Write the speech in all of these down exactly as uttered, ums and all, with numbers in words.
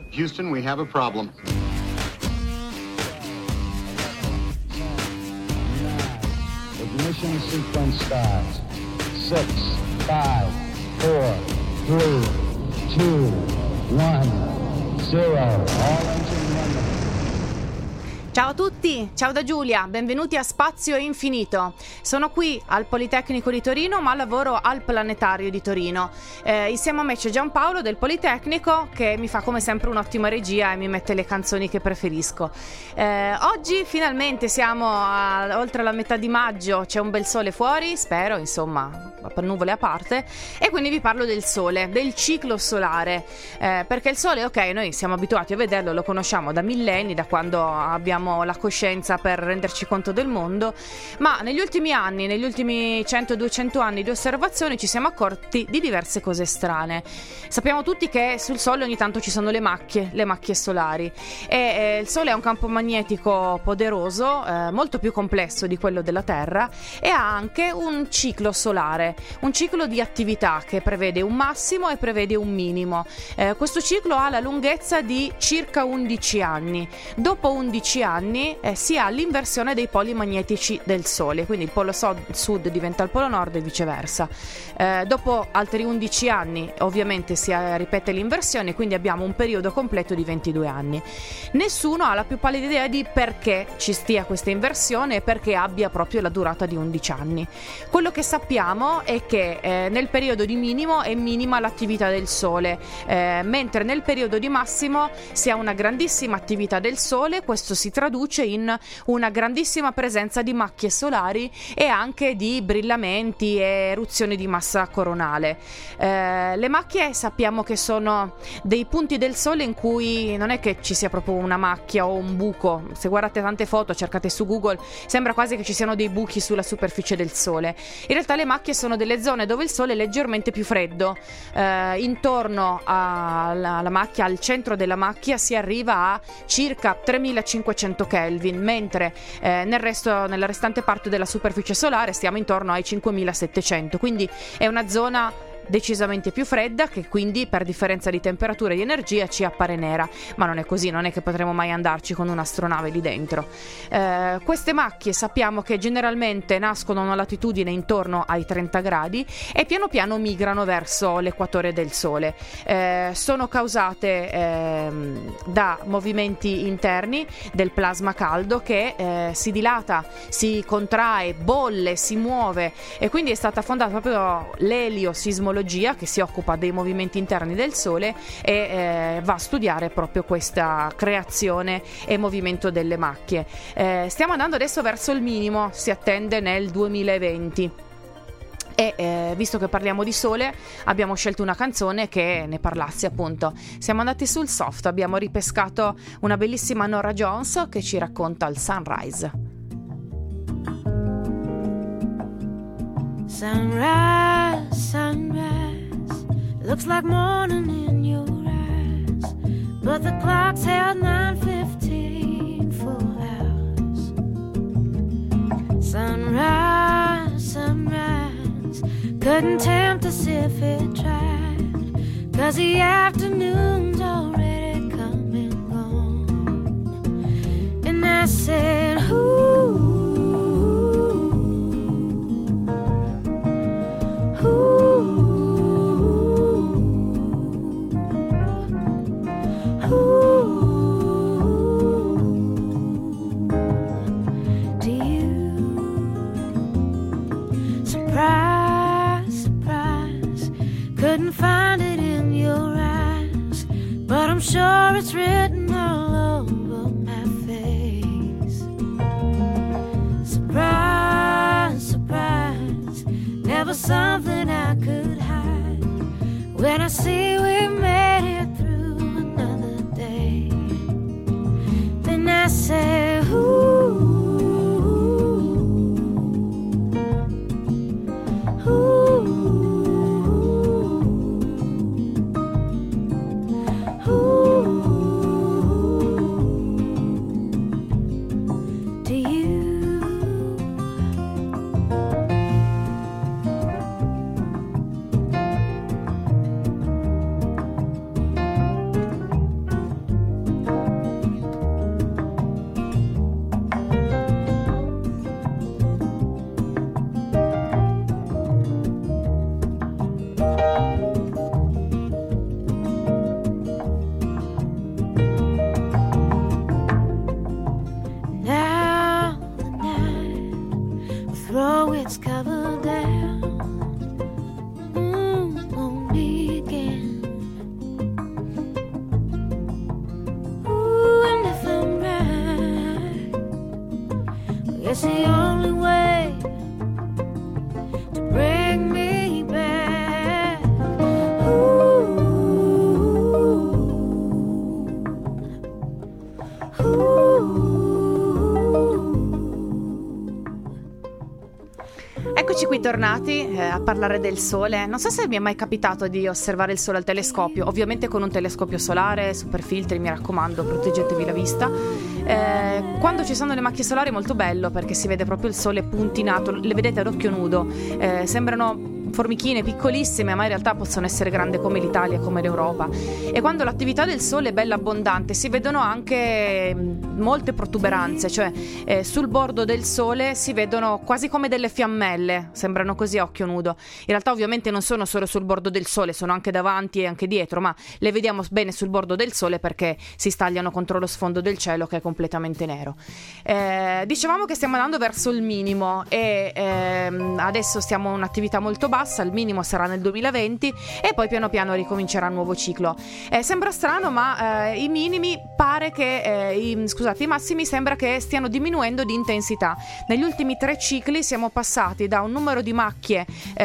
Houston, we have a problem. Ignition sequence starts. Six, five, four, three, two, one, zero. All engine running. Ciao a tutti, ciao da Giulia, benvenuti a Spazio Infinito. Sono qui al Politecnico di Torino, ma lavoro al Planetario di Torino. Eh, insieme a me c'è Giampaolo del Politecnico, che mi fa come sempre un'ottima regia e mi mette le canzoni che preferisco. Eh, oggi finalmente siamo a, oltre la metà di maggio, c'è un bel sole fuori, spero, insomma, per nuvole a parte, e quindi vi parlo del sole, del ciclo solare, eh, perché il sole, ok, noi siamo abituati a vederlo, lo conosciamo da millenni, da quando abbiamo la coscienza per renderci conto del mondo, ma negli ultimi anni, negli ultimi cento duecento anni di osservazione ci siamo accorti di diverse cose strane. Sappiamo tutti che sul Sole ogni tanto ci sono le macchie, le macchie solari, e eh, il Sole ha un campo magnetico poderoso, eh, molto più complesso di quello della Terra, e ha anche un ciclo solare, un ciclo di attività che prevede un massimo e prevede un minimo. Eh, questo ciclo ha la lunghezza di circa undici anni. Dopo undici anni Eh, si ha l'inversione dei poli magnetici del Sole, quindi il polo so- sud diventa il polo nord e viceversa. Eh, dopo altri undici anni ovviamente si eh, ripete l'inversione, quindi abbiamo un periodo completo di ventidue anni. Nessuno ha la più pallida idea di perché ci stia questa inversione e perché abbia proprio la durata di undici anni. Quello che sappiamo è che eh, nel periodo di minimo è minima l'attività del Sole, eh, mentre nel periodo di massimo si ha una grandissima attività del Sole. Questo si traduce in una grandissima presenza di macchie solari e anche di brillamenti e eruzioni di massa coronale. Eh, le macchie sappiamo che sono dei punti del Sole in cui non è che ci sia proprio una macchia o un buco. Se guardate tante foto, cercate su Google, sembra quasi che ci siano dei buchi sulla superficie del Sole. In realtà le macchie sono delle zone dove il Sole è leggermente più freddo. Eh, intorno alla, alla macchia, al centro della macchia, si arriva a circa tremilacinquecento Kelvin, mentre eh, nel resto, nella restante parte della superficie solare stiamo intorno ai cinquemilasettecento, quindi è una zona decisamente più fredda, che quindi per differenza di temperatura e di energia ci appare nera, ma non è così, non è che potremo mai andarci con un'astronave lì dentro. Eh, queste macchie sappiamo che generalmente nascono a una latitudine intorno ai trenta gradi e piano piano migrano verso l'equatore del Sole. Eh, sono causate eh, da movimenti interni del plasma caldo che eh, si dilata, si contrae, bolle, si muove, e quindi è stata fondata proprio l'eliosismologia, che si occupa dei movimenti interni del Sole e eh, va a studiare proprio questa creazione e movimento delle macchie. Eh, stiamo andando adesso verso il minimo, si attende nel duemilaventi. E eh, visto che parliamo di Sole, abbiamo scelto una canzone che ne parlasse, appunto. Siamo andati sul soft, abbiamo ripescato una bellissima Norah Jones che ci racconta il sunrise. Sunrise, sunrise, looks like morning in your eyes, but the clock's held nine fifteen full hours. Sunrise, sunrise, couldn't tempt us if it tried, 'cause the afternoon's already come and gone. And I said, ooh, couldn't find it in your eyes, but I'm sure it's written all over my face. Surprise, surprise, never something I could hide. When I see we made it through another day, then I say, ooh, ooh. It's the only way to bring me back. Ooh, ooh. Eccoci qui tornati eh, a parlare del sole. Non so se mi è mai capitato di osservare il sole al telescopio, ovviamente con un telescopio solare, super filtri, mi raccomando, proteggetevi la vista. Eh, quando ci sono le macchie solari è molto bello perché si vede proprio il sole puntinato, le vedete ad occhio nudo, eh, sembrano formichine piccolissime, ma in realtà possono essere grandi come l'Italia, come l'Europa. E quando l'attività del sole è bella abbondante si vedono anche molte protuberanze, cioè eh, sul bordo del sole si vedono quasi come delle fiammelle, sembrano così a occhio nudo. In realtà ovviamente non sono solo sul bordo del sole, sono anche davanti e anche dietro, ma le vediamo bene sul bordo del sole perché si stagliano contro lo sfondo del cielo che è completamente nero. Eh, dicevamo che stiamo andando verso il minimo e ehm, adesso stiamo in un'attività molto bassa, il minimo sarà nel duemilaventi e poi piano piano ricomincerà un nuovo ciclo. Eh, sembra strano, ma eh, i minimi pare che eh, i, scusate, i massimi sembra che stiano diminuendo di intensità. Negli ultimi tre cicli siamo passati da un numero di macchie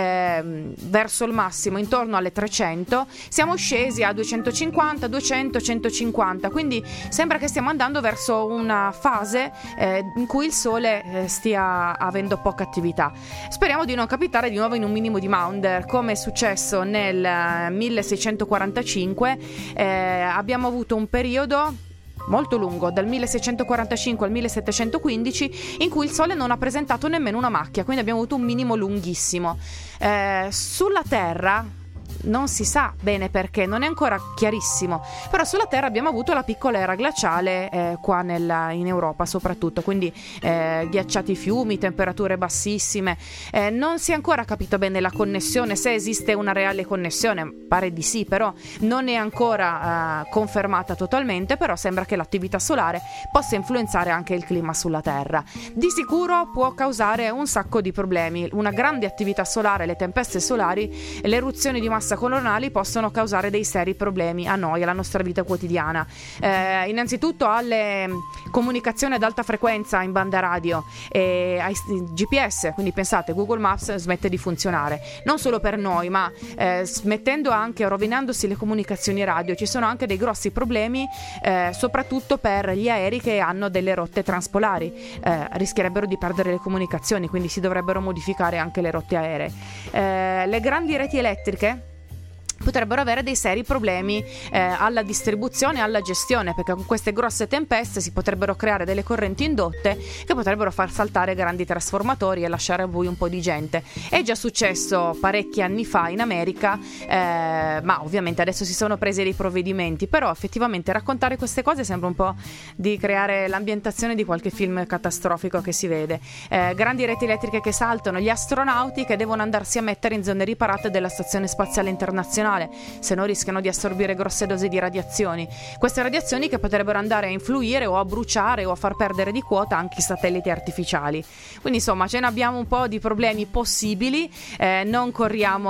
eh, verso il massimo intorno alle trecento, siamo scesi a duecentocinquanta, duecento, centocinquanta, quindi sembra che stiamo andando verso una fase eh, in cui il sole eh, stia avendo poca attività. Speriamo di non capitare di nuovo in un minimo di Maunder come è successo nel milleseicentoquarantacinque. Eh, abbiamo avuto un periodo molto lungo, dal milleseicentoquarantacinque al millesettecentoquindici, in cui il sole non ha presentato nemmeno una macchia, quindi abbiamo avuto un minimo lunghissimo. Eh, sulla Terra non si sa bene perché, non è ancora chiarissimo, però sulla Terra abbiamo avuto la piccola era glaciale eh, qua nella, in Europa soprattutto, quindi eh, ghiacciati fiumi, temperature bassissime. Eh, non si è ancora capito bene la connessione, se esiste una reale connessione, pare di sì, però non è ancora eh, confermata totalmente, però sembra che l'attività solare possa influenzare anche il clima sulla Terra. Di sicuro può causare un sacco di problemi, una grande attività solare, le tempeste solari, le eruzioni di massa coronali possono causare dei seri problemi a noi, alla nostra vita quotidiana. Eh, innanzitutto alle comunicazioni ad alta frequenza in banda radio e ai G P S, quindi pensate, Google Maps smette di funzionare, non solo per noi, ma eh, smettendo anche, rovinandosi le comunicazioni radio, ci sono anche dei grossi problemi, eh, soprattutto per gli aerei che hanno delle rotte transpolari, eh, rischierebbero di perdere le comunicazioni, quindi si dovrebbero modificare anche le rotte aeree. Eh, le grandi reti elettriche potrebbero avere dei seri problemi eh, alla distribuzione e alla gestione, perché con queste grosse tempeste si potrebbero creare delle correnti indotte che potrebbero far saltare grandi trasformatori e lasciare a voi un po' di gente. È già successo parecchi anni fa in America, eh, ma ovviamente adesso si sono presi dei provvedimenti, però effettivamente raccontare queste cose sembra un po' di creare l'ambientazione di qualche film catastrofico che si vede. Eh, grandi reti elettriche che saltano, gli astronauti che devono andarsi a mettere in zone riparate della Stazione Spaziale Internazionale, se no rischiano di assorbire grosse dosi di radiazioni. Queste radiazioni che potrebbero andare a influire o a bruciare o a far perdere di quota anche i satelliti artificiali. Quindi insomma ce ne abbiamo un po' di problemi possibili, eh, non corriamo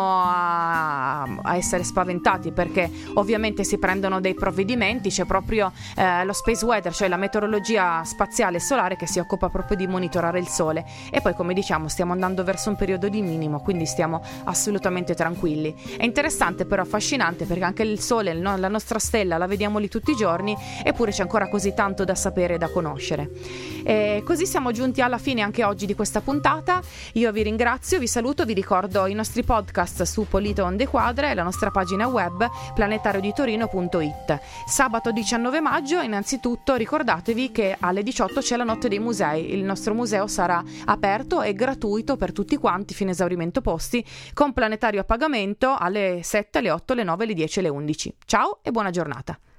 a, a essere spaventati perché ovviamente si prendono dei provvedimenti, c'è proprio eh, lo space weather, cioè la meteorologia spaziale e solare che si occupa proprio di monitorare il sole, e poi come diciamo stiamo andando verso un periodo di minimo, quindi stiamo assolutamente tranquilli. È interessante però affascinante perché anche il sole, no, la nostra stella, la vediamo lì tutti i giorni, eppure c'è ancora così tanto da sapere e da conoscere. E così siamo giunti alla fine anche oggi di questa puntata. Io vi ringrazio, vi saluto, vi ricordo i nostri podcast su Polito Onde Quadre e la nostra pagina web planetario di torino punto it. Sabato diciannove maggio innanzitutto ricordatevi che alle diciotto c'è la notte dei musei, il nostro museo sarà aperto e gratuito per tutti quanti fino a esaurimento posti, con planetario a pagamento alle sette, alle otto, alle nove, alle dieci e alle undici. Ciao e buona giornata.